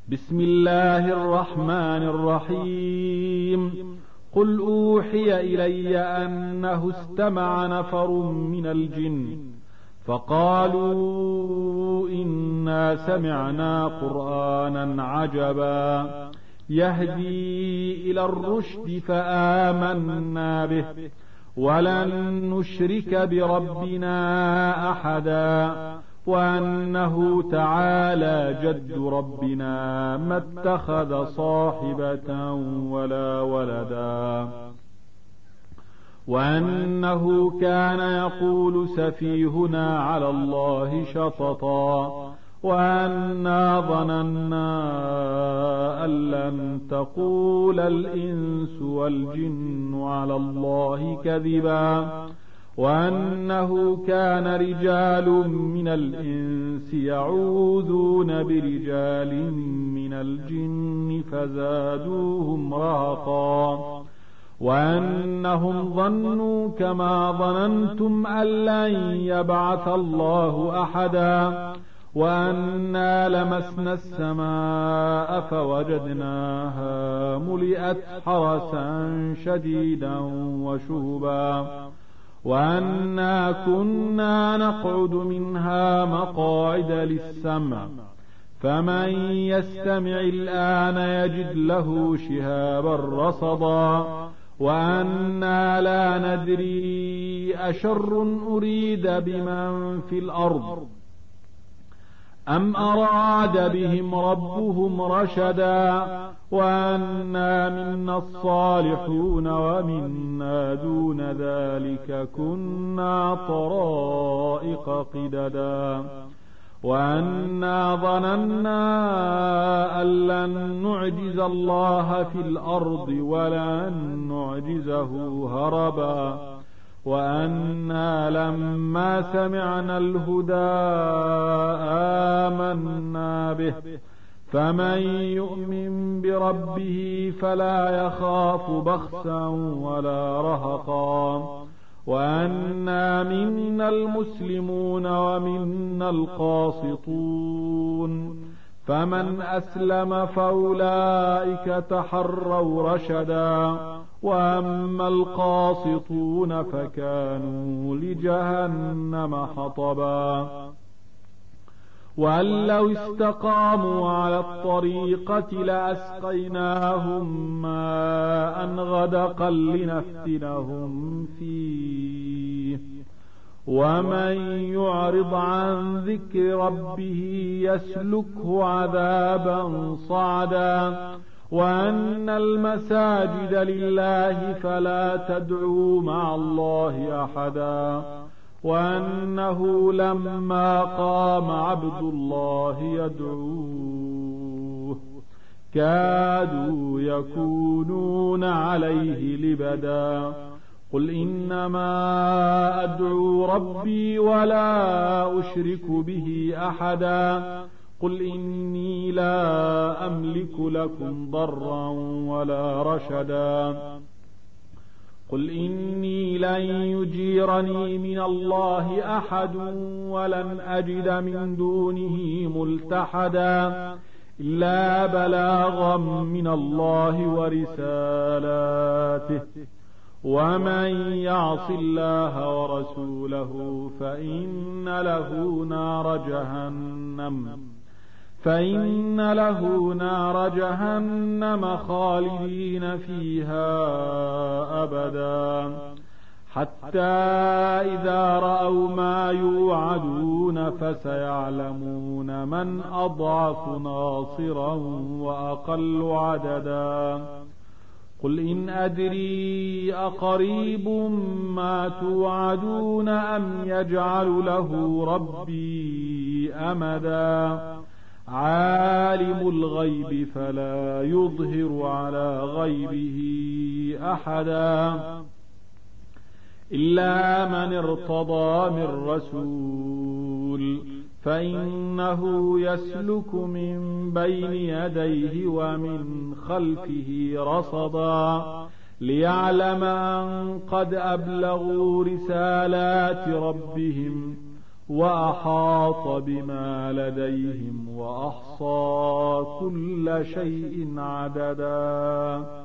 بسم الله الرحمن الرحيم. قل أوحي إلي أنه استمع نفر من الجن فقالوا إنا سمعنا قرآنا عجبا يهدي إلى الرشد فآمنا به ولن نشرك بربنا أحدا وأنه تعالى جد ربنا ما اتخذ صاحبة ولا ولدا وأنه كان يقول سفيهنا على الله شططا وأنا ظننا أن لن تقول الإنس والجن على الله كذبا وأنه كان رجال من الإنس يعوذون برجال من الجن فزادوهم رهقا وأنهم ظنوا كما ظننتم أن لن يبعث الله أحدا وأنا لمسنا السماء فوجدناها ملئت حرسا شديدا وشهبا وأنا كنا نقعد منها مقاعد للسمع فمن يستمع الآن يجد له شهابا رصدا وأنا لا ندري أشر أريد بمن في الأرض أم أراد بهم ربهم رشدا وأنا منا الصالحون ومنا دون ذلك كنا طرائق قددا وأنا ظننا أن لن نعجز الله في الأرض ولن نعجزه هربا وأنا لما سمعنا الهدى آمنا به فمن يؤمن بربه فلا يخاف بخسا ولا رهقا وأنا منا المسلمون ومنا القاسطون فمن أسلم فأولئك تحروا رشدا وأما القاسطون فكانوا لجهنم حطبا وأن لو استقاموا على الطريقة لأسقيناهم ماء غدقا لنفتنهم فيه ومن يعرض عن ذكر ربه يسلكه عذابا صعدا وأن المساجد لله فلا تدعوا مع الله أحدا وأنه لما قام عبد الله يدعوه كادوا يكونون عليه لبدا قل إنما أدعو ربي ولا أشرك به أحدا قل إني لا أملك لكم ضرا ولا رشدا قل إني لن يجيرني من الله أحد ولن أجد من دونه ملتحدا إلا بلاغا من الله ورسالاته ومن يعص الله ورسوله فإن له نار جهنم خالدين فيها أبدا حتى إذا رأوا ما يوعدون فسيعلمون من أضعف ناصرا وأقل عددا قل إن أدري أقريب ما توعدون أم يجعل له ربي أمدا عالم الغيب فلا يظهر على غيبه أحدا إلا من ارتضى من رسول فإنه يسلك من بين يديه ومن خلفه رصدا ليعلم أن قد أبلغوا رسالات ربهم وأحاط بما لديهم وأحصى أحصى كل شيء عددا.